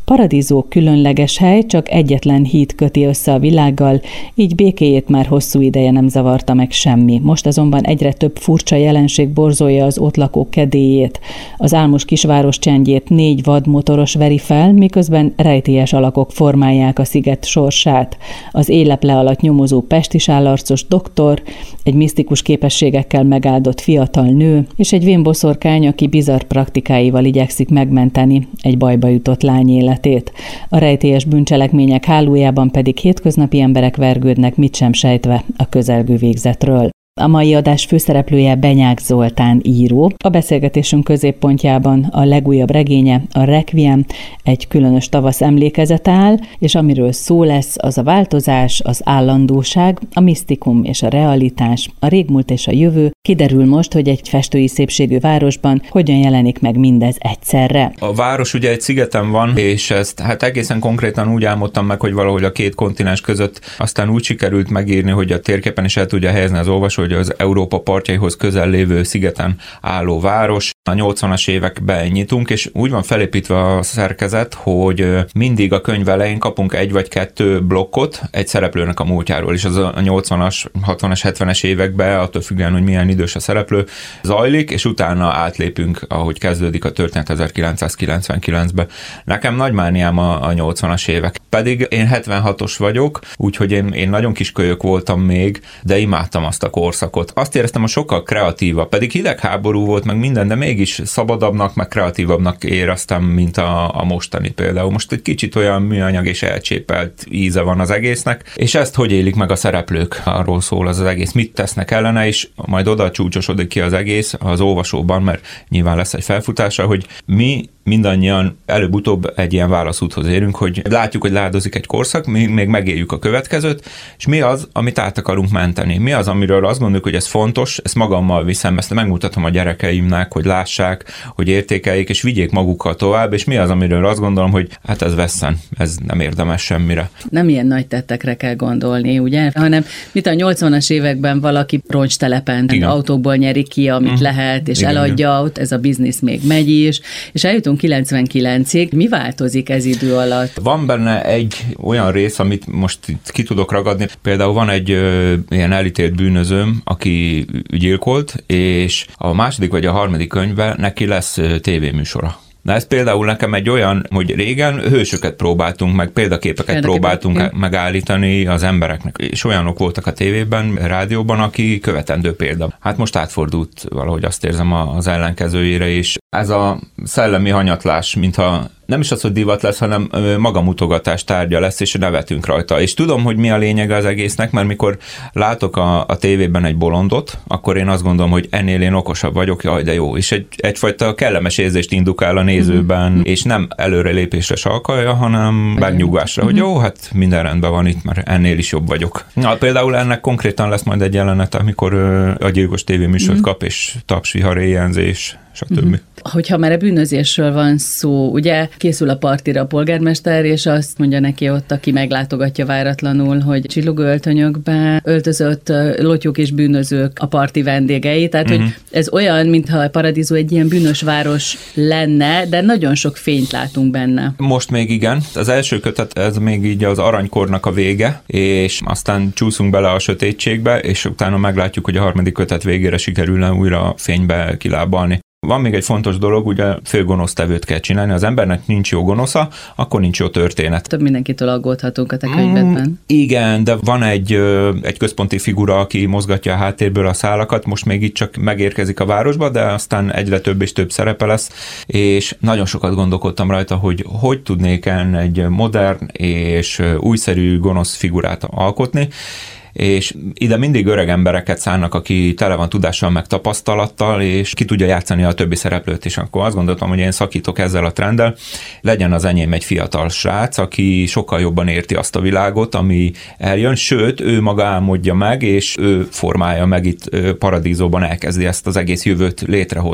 Paradiso különleges hely, csak egyetlen híd köti össze a világgal, így békéjét már hosszú ideje nem zavarta meg semmi. Most azonban egyre több furcsa jelenség borzolja az ott lakók kedélyét. Az álmos kisváros csendjét 4 vadmotoros veri fel, miközben rejtélyes alakok formálják a sziget sorsát. Az éleple alatt nyomozó pestisállarcos doktor, egy misztikus képességekkel megáldott fiatal nő, és egy vénboszorkány, aki bizarr praktikáival igyekszik megmenteni egy bajba jutott lány életét. A rejtélyes bűncselekmények hálójában pedig hétköznapi emberek vergődnek, mit sem sejtve a közelgő végzetről. A mai adás főszereplője Benyák Zoltán író. A beszélgetésünk középpontjában a legújabb regénye, a Requiem, egy különös tavasz emlékezete áll, és amiről szó lesz, az a változás, az állandóság, a misztikum és a realitás, a régmúlt és a jövő. Kiderül most, hogy egy festői szépségű városban hogyan jelenik meg mindez egyszerre. A város ugye egy szigeten van, és ezt egészen konkrétan úgy álmodtam meg, hogy valahogy a 2 kontinens között aztán úgy sikerült megírni, hogy a térképen is el tudja helyezni az olvasó, hogy az Európa partjaihoz közel lévő szigeten álló város. A 80-as években nyitunk, és úgy van felépítve a szerkezet, hogy mindig a könyv elején kapunk 1 vagy 2 blokkot egy szereplőnek a múltjáról, és az a 80-as, 60-as, 70-es években, attól függően, hogy milyen idős a szereplő, zajlik, és utána átlépünk, ahogy kezdődik a történet 1999-ben. Nekem nagy mániám a 80-as évek. Pedig én 76-os vagyok, úgyhogy én nagyon kiskölyök voltam még, de imádtam azt a korszakot. Azt éreztem, hogy sokkal kreatívabb, pedig hidegháború volt, meg minden, de mégis szabadabbnak, meg kreatívabbnak éreztem, mint a mostani például. Most egy kicsit olyan műanyag és elcsépelt íze van az egésznek, és ezt hogy élik meg a szereplők? Arról szól az egész, mit tesznek ellene, és majd oda csúcsosodik ki az egész az olvasóban, mert nyilván lesz egy felfutása, hogy mi mindannyian előbb-utóbb egy ilyen válaszúthoz érünk, hogy látjuk, hogy ládozik egy korszak, mi még megéljük a következőt, és mi az, amit át akarunk menteni. Mi az, amiről azt gondoljuk, hogy ez fontos, ezt magammal viszem, ezt megmutatom a gyerekeimnek, hogy lássák, hogy értékeljék, és vigyék magukkal tovább, és mi az, amiről azt gondolom, hogy hát ez vesszen, ez nem érdemes semmire. Nem ilyen nagy tettekre kell gondolni, ugye? Hanem mit a 80-as években valaki roncstelepen autóból nyeri ki, amit lehet, és eladja, ott ez a biznisz még megy is, és eljutunk 99-ig. Mi változik ez idő alatt? Van benne egy olyan rész, amit most ki tudok ragadni. Például van egy ilyen elítélt bűnözőm, aki gyilkolt, és a második vagy a harmadik könyvben neki lesz tévéműsora. Na ez például nekem egy olyan, hogy régen hősöket próbáltunk meg, példaképeket próbáltunk megállítani az embereknek, és olyanok voltak a tévében, rádióban, aki követendő példa. Hát most átfordult valahogy, azt érzem, az ellenkezőjére is. Ez a szellemi hanyatlás, mintha nem is az, hogy divat lesz, hanem magamutogatás tárgya lesz, és nevetünk rajta. És tudom, hogy mi a lényege az egésznek, mert mikor látok a tévében egy bolondot, akkor én azt gondolom, hogy ennél én okosabb vagyok, jaj, de jó. És egyfajta kellemes érzést indukál a nézőben, és nem előrelépésre sarkalja, hanem megnyugvásra, hogy jó, hát minden rendben van itt, mert ennél is jobb vagyok. Na, például ennek konkrétan lesz majd egy jelenet, amikor a gyilkos tévéműsort kap, és tapsvihar, éjjenzés, stb. Hogyha már a bűnözésről van szó, ugye készül a partira a polgármester, és azt mondja neki ott, aki meglátogatja váratlanul, hogy csillogó öltönyökben öltözött lotyók és bűnözők a parti vendégei, tehát hogy ez olyan, mintha a Paradiso egy ilyen bűnös város lenne, de nagyon sok fényt látunk benne. Most még igen. Az első kötet, ez még így az aranykornak a vége, és aztán csúszunk bele a sötétségbe, és utána meglátjuk, hogy a harmadik kötet végére sikerülne újra fénybe kilábalni. Van még egy fontos dolog, ugye főgonosztevőt kell csinálni, az embernek nincs jó gonosza, akkor nincs jó történet. Több mindenkitől aggódhatunk a te könyvedben. Igen, de van egy központi figura, aki mozgatja a háttérből a szálakat, most még itt csak megérkezik a városba, de aztán egyre több és több szerepe lesz, és nagyon sokat gondolkodtam rajta, hogy tudnék egy modern és újszerű gonosz figurát alkotni, és ide mindig öreg embereket szánnak, aki tele van tudással, meg tapasztalattal, és ki tudja játszani a többi szereplőt is. Akkor azt gondoltam, hogy én szakítok ezzel a trenddel, legyen az enyém egy fiatal srác, aki sokkal jobban érti azt a világot, ami eljön, sőt, ő maga álmodja meg, és ő formálja meg itt Paradisóban, elkezdi ezt az egész jövőt létrehozni.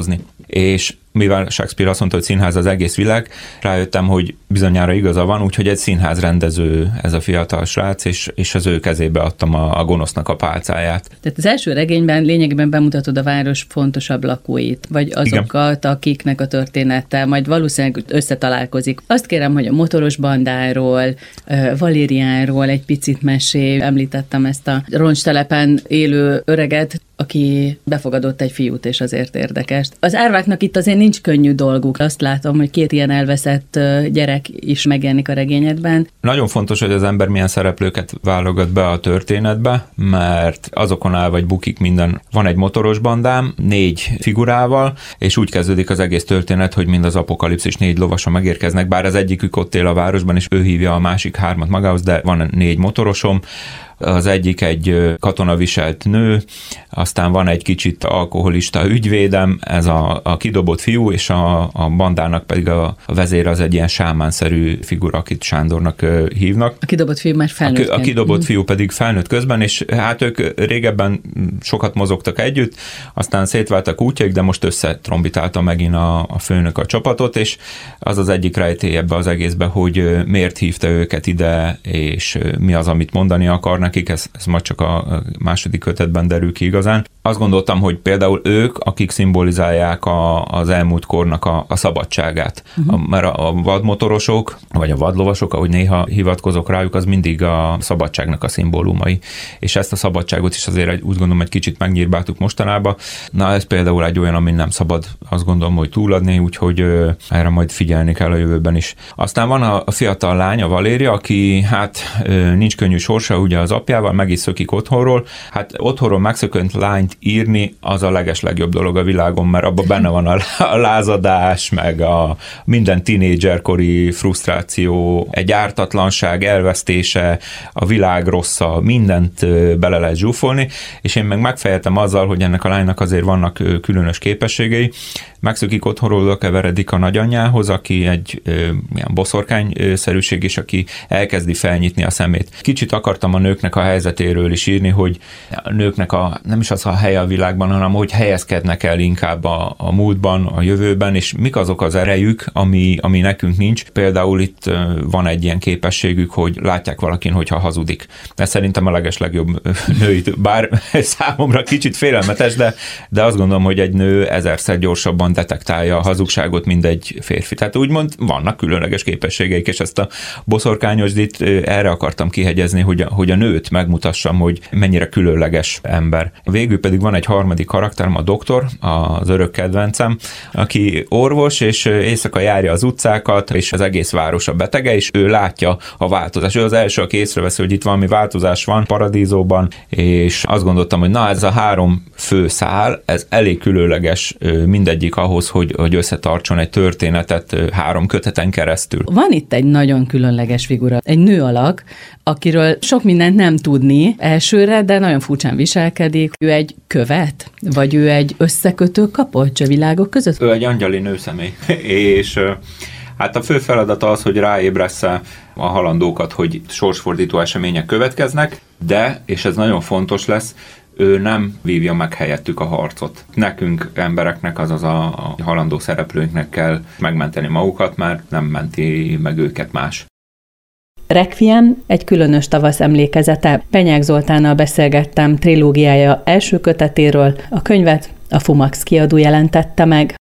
és mivel Shakespeare azt mondta, hogy színház az egész világ, rájöttem, hogy bizonyára igaza van, úgyhogy egy színházrendező ez a fiatal srác, és az ő kezébe adtam a gonosznak a pálcáját. Tehát az első regényben lényegében bemutatod a város fontosabb lakóit, vagy azokat, igen, akiknek a története majd valószínűleg összetalálkozik. Azt kérem, hogy a motoros bandáról, Valériánról egy picit mesélj. Említettem ezt a roncstelepen élő öreget, aki befogadott egy fiút, és azért érdekes. Az árváknak itt azért nincs könnyű dolguk. Azt látom, hogy 2 ilyen elveszett gyerek is megjelenik a regényedben. Nagyon fontos, hogy az ember milyen szereplőket válogat be a történetbe, mert azokon áll vagy bukik minden. Van egy motoros bandám, 4 figurával, és úgy kezdődik az egész történet, hogy mind az apokalipszis 4 lovasa megérkeznek, bár az egyikük ott él a városban, és ő hívja a másik 3 magához, de van 4 motorosom. Az egyik egy katonaviselt nő, aztán van egy kicsit alkoholista ügyvédem, ez a kidobott fiú, és a bandának pedig a vezér az egy ilyen sámánszerű figura, akit Sándornak hívnak. A kidobott fiú már felnőtt. A kidobott fiú pedig felnőtt közben, és hát ők régebben sokat mozogtak együtt, aztán szétváltak útjaik, de most összetrombitálta megint a főnök a csapatot, és az az egyik rejtély ebbe az egészbe, hogy miért hívta őket ide, és mi az, amit mondani akarnak. Ez majd csak a második kötetben derül ki igazán. Azt gondoltam, hogy például ők, akik szimbolizálják az elmúlt kornak a szabadságát. Mert a vadmotorosok, vagy a vadlovasok, ahogy néha hivatkozok rájuk, az mindig a szabadságnak a szimbólumai. És ezt a szabadságot is azért úgy gondolom, egy kicsit megnyírbáltuk mostanában. Na ez például egy olyan, ami nem szabad, azt gondolom, hogy túladni, úgyhogy erre majd figyelni kell a jövőben is. Aztán van a fiatal lány, a Valéria, aki hát nincs könnyű sorsa, ugye az apjával, meg is szökik otthonról. Hát otthonról megszökött lányt írni az a legeslegjobb dolog a világon, mert abban benne van a lázadás, meg a minden tínédzserkori frusztráció, egy ártatlanság elvesztése, a világ rossza, mindent bele lehet zsúfolni, és én meg megfejeltem azzal, hogy ennek a lánynak azért vannak különös képességei. Megszökik otthonról, oda keveredik a nagyanyjához, aki egy ilyen boszorkányszerűség is, aki elkezdi felnyitni a szemét. Kicsit akartam a nőknek a helyzetéről is írni, hogy a nőknek nem is az a helye a világban, hanem hogy helyezkednek el inkább a múltban, a jövőben, és mik azok az erejük, ami nekünk nincs. Például itt van egy ilyen képességük, hogy látják valakin, hogyha hazudik. Ez szerintem a legeslegjobb női, bár számomra kicsit félelmetes, de azt gondolom, hogy egy nő 1000-szer gyorsabban detektálja a hazugságot, mint egy férfi. Tehát úgymond vannak különleges képességeik, és ezt a boszorkányosdit erre akartam kihegyezni, hogy a nőt megmutassam, hogy mennyire különleges ember. Végül pedig van egy harmadik karakterem, a doktor, az örök kedvencem, aki orvos, és éjszaka járja az utcákat, és az egész város a betege, és ő látja a változást. Ő az első, aki észreveszi, hogy itt valami változás van Paradízóban, és azt gondoltam, hogy na, ez a 3 fő szál, ez elég különleges mindegyik ahhoz, hogy összetartson egy történetet 3 köteten keresztül. Van itt egy nagyon különleges figura, egy nő alak, akiről sok mindent nem tudni elsőre, de nagyon furcsán viselkedik. Ő egy követ? Vagy ő egy összekötő kapocs a világok között? Ő egy angyali nőszemély, és hát a fő feladata az, hogy ráébressze a halandókat, hogy sorsfordító események következnek, de, és ez nagyon fontos lesz, ő nem vívja meg helyettük a harcot. Nekünk, embereknek, azaz a halandó szereplőinknek kell megmenteni magukat, mert nem menti meg őket más. Requiem egy különös tavasz emlékezete. Penyák Zoltánnal beszélgettem trilógiája első kötetéről, a könyvet a Fumax kiadó jelentette meg.